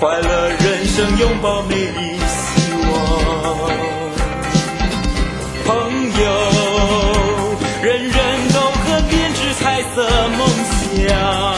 快乐人生，拥抱美丽希望。朋友，人人都可编织彩色梦想。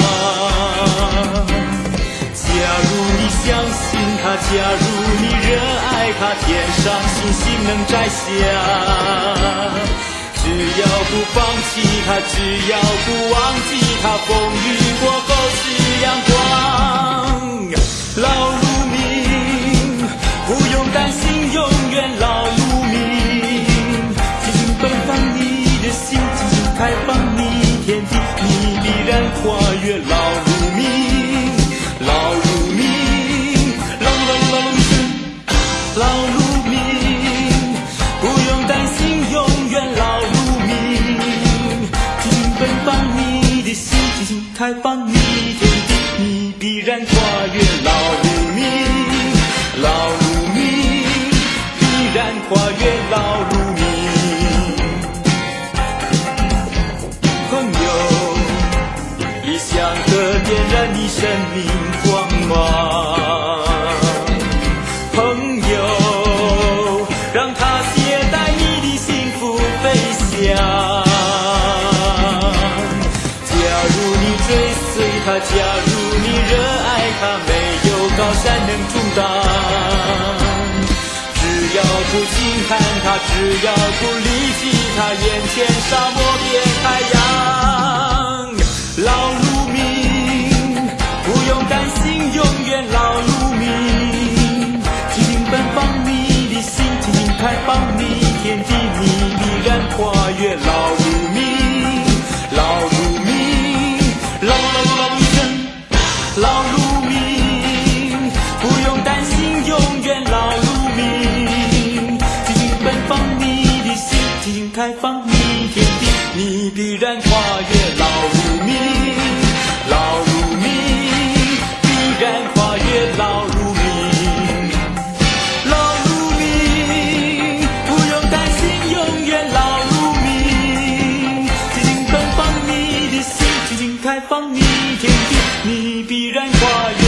假如你相信它，假如你热爱它，天上星星能摘下。只要不放弃它，只要不忘记它，风雨过后是阳光。劳碌命，不用担心，永远劳碌命。尽情奔放你的心，尽情开放你天地，你必然跨越劳碌命。劳碌命，劳碌命，劳碌命，不用担心，永远劳碌。奔放你的心，尽情开放你天地，你必然跨越劳碌命。劳碌命，必然跨越劳碌命。朋友，理想可点燃你生命光芒。朋友，让它携带你的幸福飞翔。它，假如你热爱它，没有高山能阻挡。只要不轻看它，只要不离弃它，眼前沙漠变海洋。劳碌命，不用担心，永远劳碌命。尽情奔放你的心，尽情开放你天地，你必然跨越劳碌命。劳碌命，劳碌命，不用担心，永远劳碌命。尽情奔放你的心，尽情开放你天地，你必然跨越劳碌命。劳碌命，必然跨越劳碌命。劳碌命，不用担心，永远劳碌命。尽情奔放你的心，尽情开放你天地，你必然跨越。